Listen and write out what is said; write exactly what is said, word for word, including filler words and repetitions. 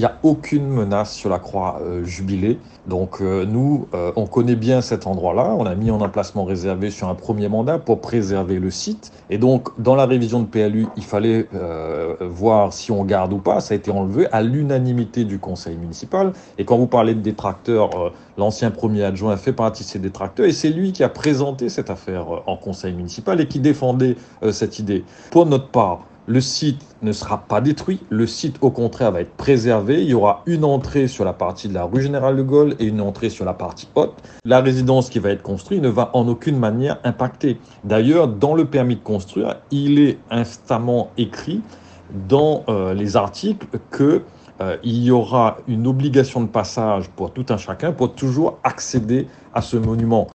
n'y a aucune menace sur la croix euh, jubilée. Donc euh, nous, euh, on connaît bien cet endroit-là. On a mis en emplacement réservé sur un premier mandat pour préserver le site. Et donc, dans la révision de P L U, il fallait euh, voir si on garde ou pas. Ça a été enlevé à l'unanimité du conseil municipal. Et quand vous parlez de détracteurs, euh, l'ancien premier adjoint fait partie de ces détracteurs. Et c'est lui qui a présenté cette affaire euh, en conseil municipal et qui défendait euh, cette idée. Pour notre part, le site ne sera pas détruit, le site au contraire va être préservé. Il y aura une entrée sur la partie de la rue Général de Gaulle et une entrée sur la partie haute. La résidence qui va être construite ne va en aucune manière impacter. D'ailleurs, dans le permis de construire, il est instamment écrit dans euh, les articles que euh, il y aura une obligation de passage pour tout un chacun pour toujours accéder à ce monument.